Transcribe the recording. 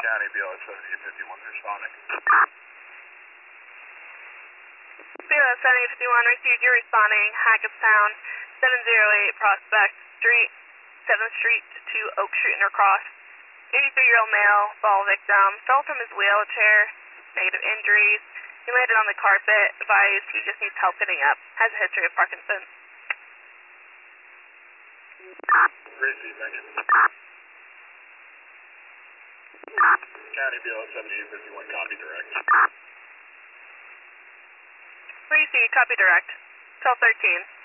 County BLS 7851 responding. BLS 7851, received, you're responding, Hackettstown, 708 Prospect Street, 7th Street to Oak Street Intercross. 83-year-old male, fall victim, fell from his wheelchair, negative injuries. He landed on the carpet, advised he just needs help getting up, has a history of Parkinson's. Receive, thank you. County BLS 7851, copy direct. Receive, copy direct. Cell 13.